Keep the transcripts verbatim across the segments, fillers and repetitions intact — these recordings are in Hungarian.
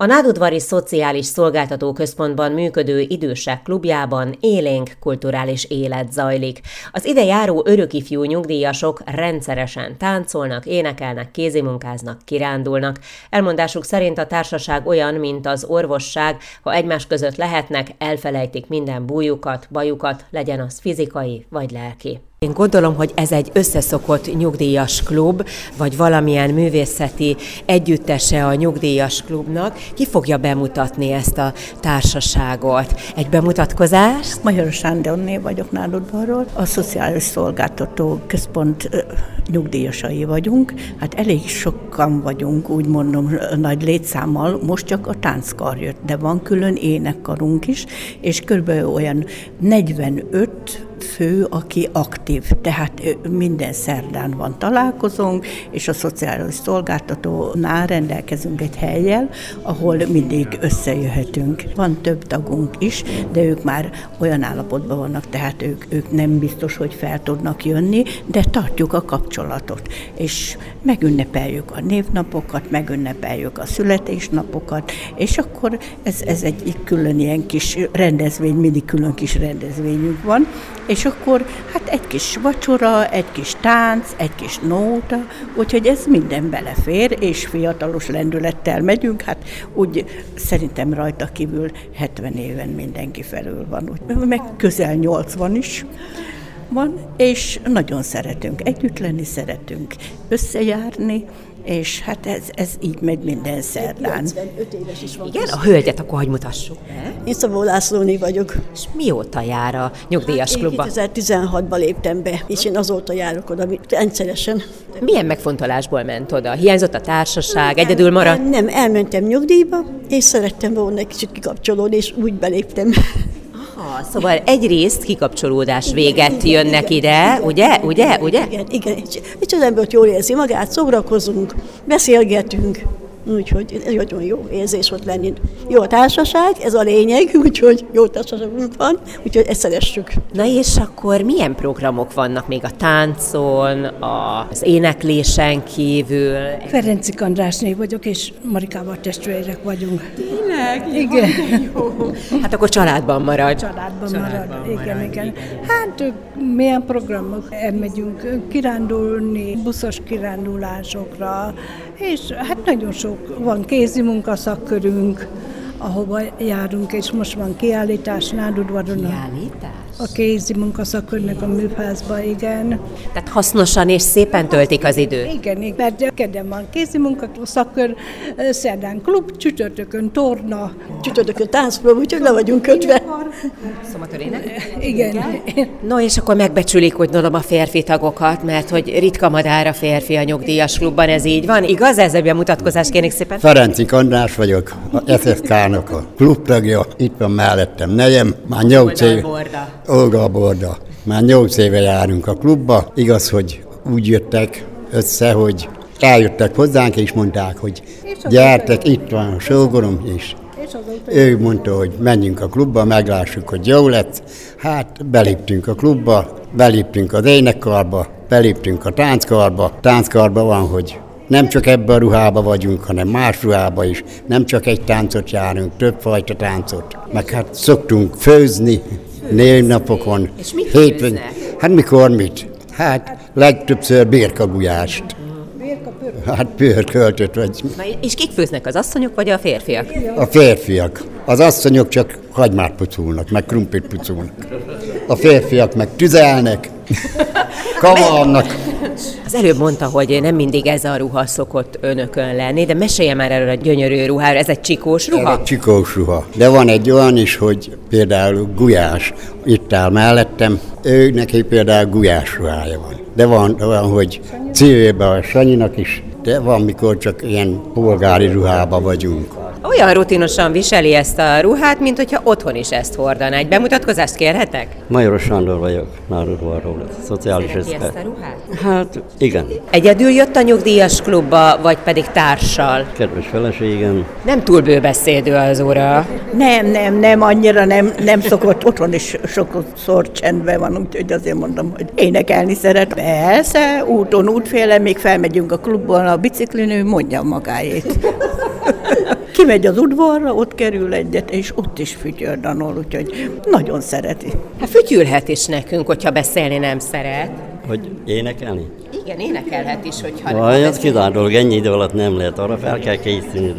A Nádudvari Szociális Szolgáltató Központban működő idősek klubjában élénk kulturális élet zajlik. Az ide járó örökifjú nyugdíjasok rendszeresen táncolnak, énekelnek, kézimunkáznak, kirándulnak. Elmondásuk szerint a társaság olyan, mint az orvosság, ha egymás között lehetnek, elfelejtik minden bújukat, bajukat, legyen az fizikai vagy lelki. Én gondolom, hogy ez egy összeszokott nyugdíjas klub, vagy valamilyen művészeti együttese a nyugdíjas klubnak. Ki fogja bemutatni ezt a társaságot? Egy bemutatkozás? Majoros Sándorné vagyok Nádudvarról. A Szociális Szolgáltató Központ nyugdíjasai vagyunk. Hát elég sokan vagyunk, úgy mondom, nagy létszámmal. Most csak a tánckar jött, de van külön énekkarunk is, és körülbelül olyan negyvenöt fő, aki aktív, tehát minden szerdán van találkozónk, és a Szociális Szolgáltatónál rendelkezünk egy hellyel, ahol mindig összejöhetünk. Van több tagunk is, de ők már olyan állapotban vannak, tehát ők, ők nem biztos, hogy fel tudnak jönni, de tartjuk a kapcsolatot, és megünnepeljük a névnapokat, megünnepeljük a születésnapokat, és akkor ez, ez egy külön ilyen kis rendezvény, mindig külön kis rendezvényünk van, és akkor hát egy kis vacsora, egy kis tánc, egy kis nóta, úgyhogy ez minden belefér, és fiatalos lendülettel megyünk, hát úgy szerintem rajta kívül hetven éven mindenki felül van, úgy, meg közel nyolcvan is van, és nagyon szeretünk együtt lenni, szeretünk összejárni, és hát ez, ez így megy minden szerdán. nyolcvanöt éves is van. Igen, a hölgyet akkor hogy mutassuk be? Én Szabó Lászlóné vagyok. És mióta jár a nyugdíjas Hát klubba? Én kétezer-tizenhatban léptem be, és én azóta járok oda rendszeresen. Milyen megfontolásból ment oda? Hiányzott a társaság, egyedül maradt? Nem, nem, elmentem nyugdíjba, és szerettem volna egy kicsit kikapcsolódni, és úgy beléptem. Aha, szóval egyrészt kikapcsolódás véget jönnek ide, ugye? Ugye? Ugye? Igen, igen. És az ember jól érzi magát, szórakozunk, beszélgetünk. Úgyhogy ez nagyon jó érzés ott lenni. Jó a társaság, ez a lényeg, úgyhogy jó társaságunk van, úgyhogy ezt szeressük. Na és akkor milyen programok vannak még a táncon, az éneklésen kívül? Ferenci Andrásné vagyok, és Marikával testvérek vagyunk. Tényleg? Igen. Jó. Hát akkor családban marad. Családban, Családban marad. marad, Igen, igen. igen. Hát milyen programok? Elmegyünk kirándulni, buszos kirándulásokra, és hát nagyon sok van kézi munkaszakkörünk, ahova járunk, és most van kiállítás Nádudvaron. Kiállítás? A kézi munkaszakkörnek a műházba, igen. Tehát hasznosan és szépen töltik az időt. Igen, igen, mert kedden van kézi munkaszakkör, szerdán klub, csütörtökön torna. Csütörtökön táncprób, úgyhogy le vagyunk kötve. Szomatörének? Igen. No, és akkor megbecsülik, hogy gondolom a férfi tagokat, mert hogy ritka madár a férfi a nyugdíjas klubban, ez így van? Igaz? Ez egy bemutatkozás, kérnék szépen. Ferenci András vagyok, a es es ká-nak a klubtagja, itt van mellettem nejem, már nyolc év. Olga Borda. Már nyolc éve járunk a klubba. Igaz, hogy úgy jöttek össze, hogy eljöttek hozzánk, és mondták, hogy gyertek, itt van a sógorom, és ő mondta, hogy menjünk a klubba, meglássuk, hogy jó lett. Hát beléptünk a klubba, beléptünk az énekkarba, beléptünk a tánckarba. Tánckarba van, hogy nem csak ebben a ruhában vagyunk, hanem más ruhában is. Nem csak egy táncot járunk, többfajta táncot. Meg hát szoktunk főzni névnapokon. És mit hétvégén. főznek? Hát mikor mit? Hát legtöbbször birkagulyást. Hát pőrköltöt vagy. Na, és kik főznek, az asszonyok vagy a férfiak? A férfiak. Az asszonyok csak hagymát pucolnak, meg krumplit pucolnak. A férfiak meg tüzelnek, kavarnak. Az előbb mondta, hogy nem mindig ez a ruha szokott önökön lenni, de mesélje már erről a gyönyörű ruháról. Ez egy csikós ruha? Ez egy csikós ruha. De van egy olyan is, hogy például Gulyás itt áll mellettem, ő neki például gulyás ruhája van. De van olyan, hogy cívében a Sanyinak is, de van, mikor csak ilyen polgári ruhában vagyunk. Olyan rutinosan viseli ezt a ruhát, mint hogyha otthon is ezt hordaná. Egy bemutatkozást kérhetek? Majoros Sándor vagyok, Nádudvarról, szociális Szereti eszke. ezt a ruhát? Hát igen, Egyedül jött a nyugdíjas klubba, vagy pedig társal? kedves feleségem. Nem túl bőbeszédő az ura. Nem, nem, nem, annyira nem, nem szokott, otthon is sokszor csendben van, úgyhogy azért mondom, hogy énekelni szeret. Persze, úton, útféle, még felmegyünk a klubban, a biciklinő mondja magáét. kimegy az udvarra, ott kerül egyet, és ott is fütyöl Danol, úgyhogy nagyon szereti. Hát fütyülhet is nekünk, hogyha beszélni nem szeret. Hogy énekelni? Igen, énekelhet is, hogyha... Vaj, ez kizár dolog, ennyi idő alatt nem lehet, arra fel kell készülni.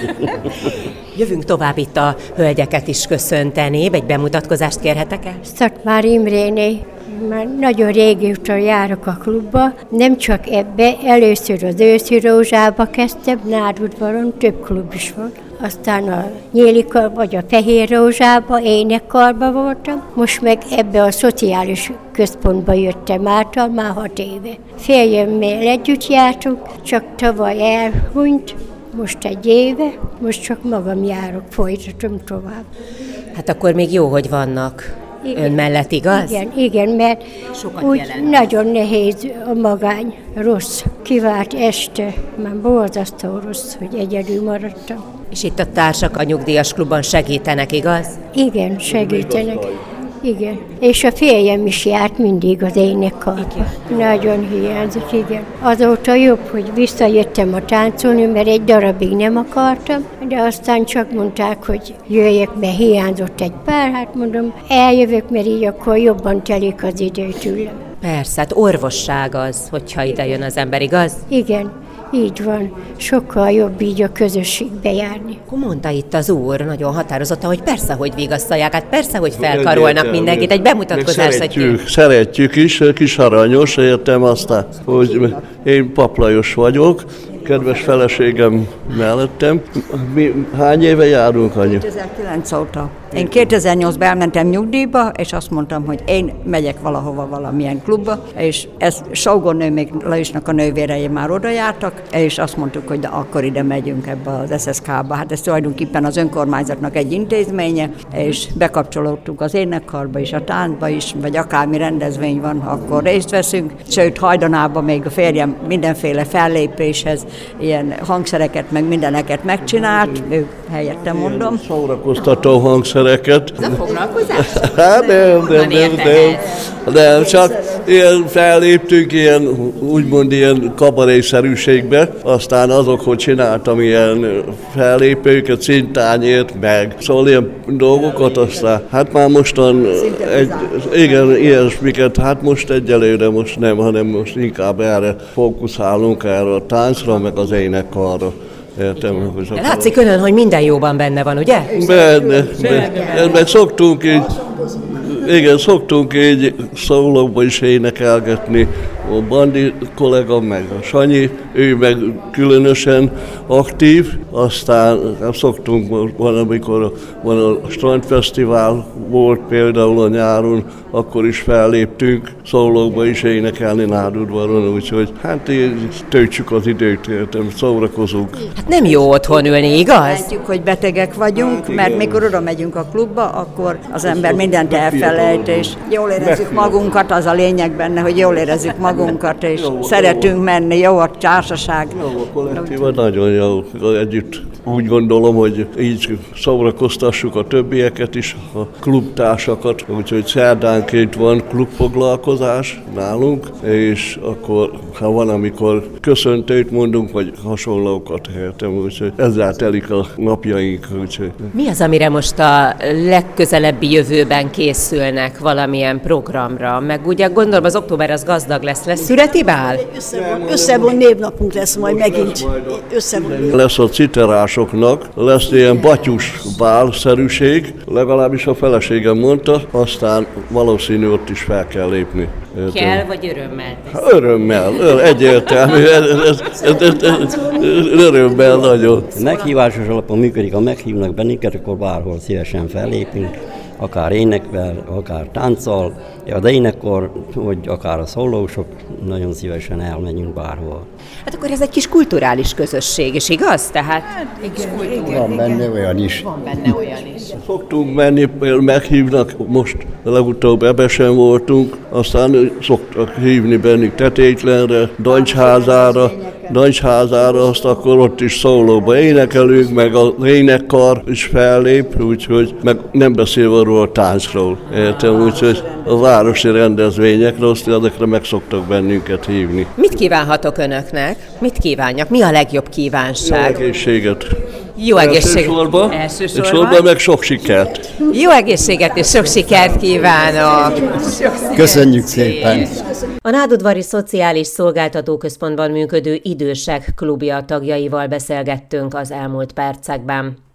Jövünk tovább itt a hölgyeket is köszönteni, egy bemutatkozást kérhetek el? Szatmár Imréné. Már nagyon régóta járok a klubba, nem csak ebbe, először az Őszi Rózsába kezdtem, Nádudvaron több klub is volt. Aztán a Nyílikar vagy a Fehér Rózsába, énekkarba voltam, most meg ebbe a szociális központba jöttem által, már hat éve. Férjemmel együtt jártunk, csak tavaly elhunyt, most egy éve, most csak magam járok, folytatom tovább. Hát akkor még jó, hogy vannak. Igen. Ön mellett, igaz? Igen, igen, mert sokat úgy jelent. Nagyon nehéz a magány, rossz. Kivált este, már borzasztó rossz, hogy egyedül maradtam. És itt a társak a nyugdíjas klubban segítenek, igaz? Igen, segítenek. Igen. És a férjem is járt mindig az énekkarba. Nagyon hiányzik, igen. Azóta jobb, hogy visszajöttem a táncolni, mert egy darabig nem akartam, de aztán csak mondták, hogy jöjjek, mert hiányzott egy pár, hát mondom, eljövök, mert így akkor jobban telik az idő tőlem. Persze, hát orvosság az, hogyha ide jön az ember, igaz? Igen. Így van. Sokkal jobb így a közösségbe járni. Akkor mondta itt az úr nagyon határozottan, hogy persze, hogy vigasztalják, hát persze, hogy felkarolnak mindenkit, egy bemutatkozás. Szeretjük, szeretjük is, kis aranyos, értem aztán, hogy én Pap Lajos vagyok, kedves feleségem mellettem. Mi hány éve járunk, anyu? kétezer-kilenc óta. Én kétezer-nyolcban elmentem nyugdíjba, és azt mondtam, hogy én megyek valahova, valamilyen klubba, és ez Sógornő, még Lajosnak a nővérei már oda jártak, és azt mondtuk, hogy de akkor ide megyünk ebbe az es es ká-ba. Hát ez tulajdonképpen az önkormányzatnak egy intézménye, és bekapcsolódtunk az énekkarba is, a táncba is, vagy akármi rendezvény van, akkor részt veszünk. Sőt, hajdanában még a férjem mindenféle fellépéshez ilyen hangszereket, meg mindeneket megcsinált, ő helyettem mondom. Szórakoztató hangszereket. Ez a foglalkozás? Hát nem, nem, nem, nem, nem, csak ilyen felléptünk ilyen, úgymond ilyen kabarészerűségbe, aztán azok, hogy csináltam ilyen fellépőket, szintányért, meg szóval ilyen dolgokat, aztán hát már mostan, egy, igen, ilyesmiket, hát most egyelőre most nem, hanem most inkább erre fókuszálunk, erre a táncra, meg az énekkarra. Értem, hogy látszik önön, hogy minden jóban benne van, ugye? Benne, benne. Meg szoktunk így, igen, szoktunk így szólókba is énekelgetni. A Bandi kollega, meg a Sanyi, ő meg különösen aktív, aztán szoktunk, van, amikor van a Strandfesztivál, volt például a nyáron, akkor is felléptünk, szólókba is énekelni Nádudvaron, úgyhogy hát így töltsük az időt, értem, szórakozunk. Hát nem jó otthon ülni, igaz? Látjuk, hogy betegek vagyunk, mert mikor oda megyünk a klubba, akkor az ember mindent elfelejt, és jól érezzük magunkat, az a lényeg benne, hogy jól érezzük magunkat, és szeretünk menni, jó a társaság. Jó a kollektíva, nagyon jó együtt. Úgy gondolom, hogy így szórakoztassuk a többieket is, a klubtársakat, úgyhogy szerdánként van klubfoglalkozás nálunk, és akkor, ha van, amikor köszöntőt mondunk, vagy hasonlókat, értem, úgyhogy ezzel telik a napjaink. Úgyhogy. Mi az, amire most a legközelebbi jövőben készülnek valamilyen programra? Meg ugye gondolom az október az gazdag lesz, lesz születi bál? Összevon névnapunk lesz majd megint. Összevon. Lesz a citerásoknak, lesz ilyen batyus bálszerűség, legalábbis a feleségem mondta, aztán valószínű ott is fel kell lépni. Kell, vagy örömmel? Örömmel, ör, egyértelmű, ez, ez, ez, ez, ez, örömmel nagyon. Meghívásos alapon működik, ha meghívnak bennünket, akkor bárhol szívesen fellépünk, akár énekvel, akár tánccal, de énekkor, vagy akár a szólósok, nagyon szívesen elmenjünk bárhol. Hát akkor ez egy kis kulturális közösség is, igaz? Tehát igen, igen, van benne olyan is. Van benne olyan is. Szoktunk menni, meghívnak, most legutóbb Ebesen voltunk, aztán szoktak hívni bennük Tetétlenre, Dancsházára, Dancsházára, azt akkor ott is szólóba énekelünk, meg az énekkar is fellép, úgyhogy meg nem beszélve arról a táncról, értem, úgyhogy a városi rendezvényekre, azt ezekre meg szoktak bennünket hívni. Mit kívánhatok önöknek? Mit kívánjak? Mi a legjobb kívánság? Jó egészséget. Jó egészséget. Elsősorban, Elsősorban. és sorban meg sok sikert. Jó egészséget és sok sikert kívánok! Köszönjük szépen! A Nádudvari Szociális Szolgáltatóközpontban működő Idősek Klubja tagjaival beszélgettünk az elmúlt percekben.